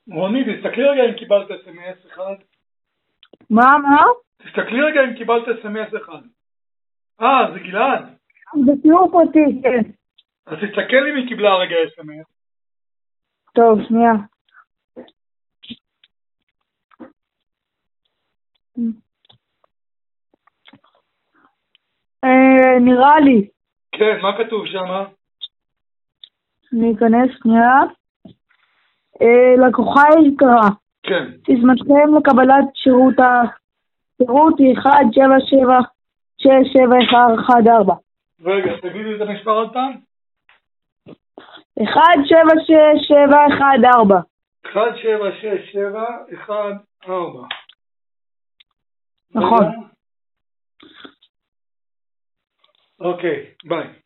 רוני, תסתכלי רגע אם קיבלת SMS אחד. מה? תסתכלי רגע אם קיבלת SMS אחד. זה גלעד. זה סיור פרטי, כן. אז תסתכל אם היא קיבלה רגע SMS. טוב, שנייה. נראה לי. כן, מה כתוב שם? אני אכנס שנייה. לקוחה יקרה. כן. תזמנכם לקבלת שירות היא 1776714. רגע, תגידי את המספר עוד פעם. 1776714. 1767114. נכון. אוקיי, ביי.